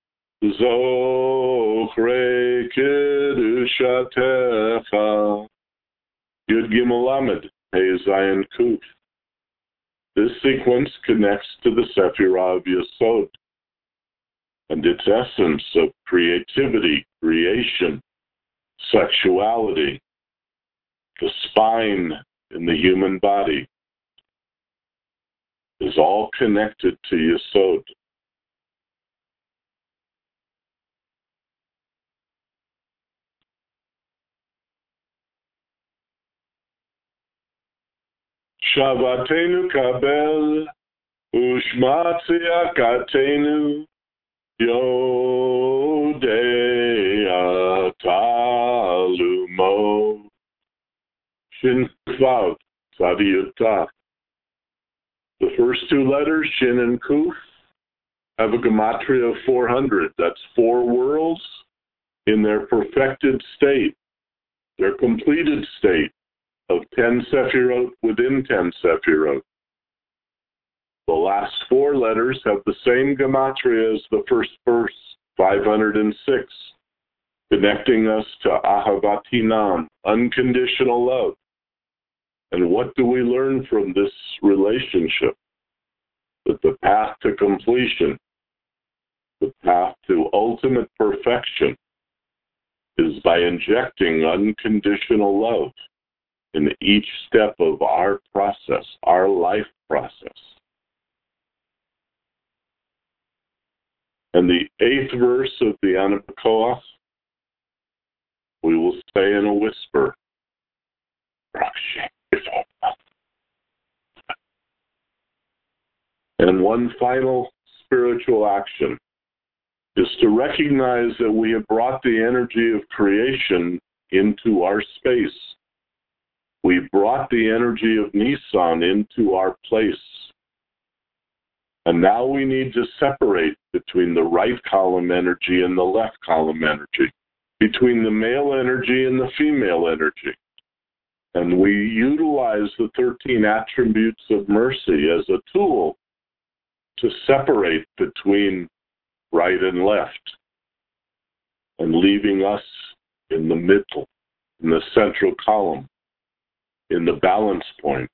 Zochre Kedushatecha. Yud Gimel Lamed Hey Zayin Kuf. This sequence connects to the Sephirah of Yesod and its essence of creativity, creation, sexuality, the spine in the human body is all connected to Yesod. Shavatenu kabel ushmatziakatenu yodea talumo shin vav tzadiyutah. The first two letters, Shin and Kuf, have a gematria of 400. That's 4 worlds in their perfected state, their completed state of 10 Sephirot within 10 Sephirot. The last 4 letters have the same gematria as the first verse, 506, connecting us to Ahavat Hinam, unconditional love. And what do we learn from this relationship? That the path to completion, the path to ultimate perfection, is by injecting unconditional love in each step of our process, our life process. And the 8th verse of the Ana B'Koach, we will say in a whisper, and one final spiritual action is to recognize that we have brought the energy of creation into our space. We brought the energy of Nisan into our place. And now we need to separate between the right column energy and the left column energy, between the male energy and the female energy. And we utilize the 13 attributes of mercy as a tool to separate between right and left, and leaving us in the middle, in the central column, in the balance point.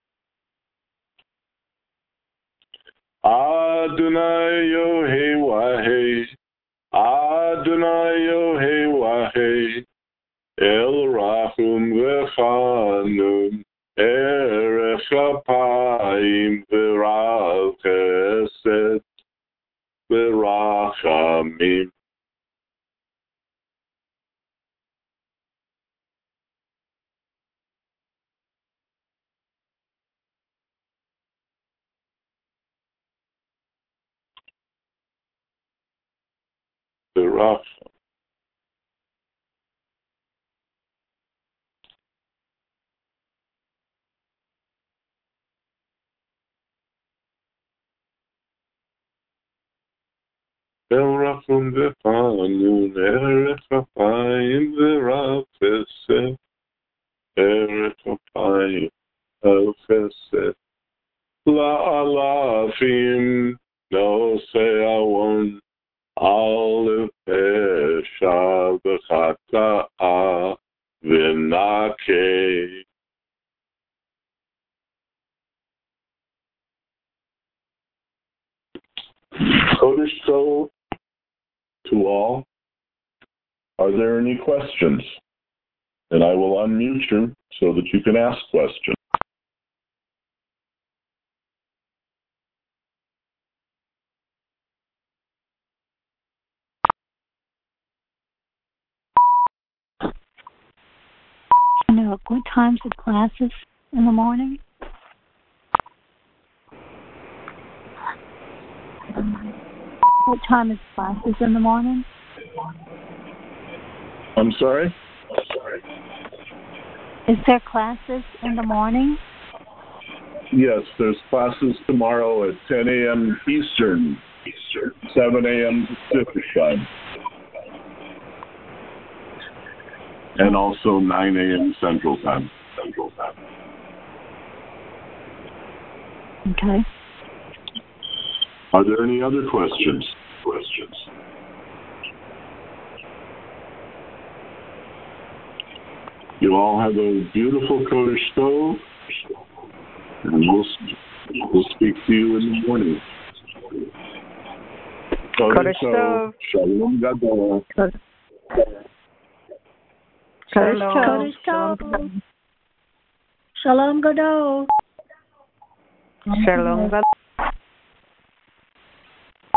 Adonai Yohei Wahei, Adonai Yohei Wahei, El Rachum V'Chanun, Erech Apayim V'Rav Chesed V'Rachamim. V'Rachamim. El Rachum V'Chanun, Erech Apayim V'Rav Chesed, Erech Apayim V'Rav Chesed, La'alafim Nosei Awon, Aleph Pesha V'Chata'a V'Nakeh. Kodesh Tov to all. Are there any questions? And I will unmute you so that you can ask questions. What time's the classes in the morning? What time is classes in the morning? I'm sorry? Is there classes in the morning? Yes, there's classes tomorrow at 10 a.m. Eastern, 7 a.m. Pacific time, and also 9 a.m. Central time. Okay. Are there any other questions? You all have a beautiful Kodesh Tov, and we'll speak to you in the morning. Kodesh Tov. Shalom Gadol. Kodesh Tov. Shalom Gadol. Shalom Gadol.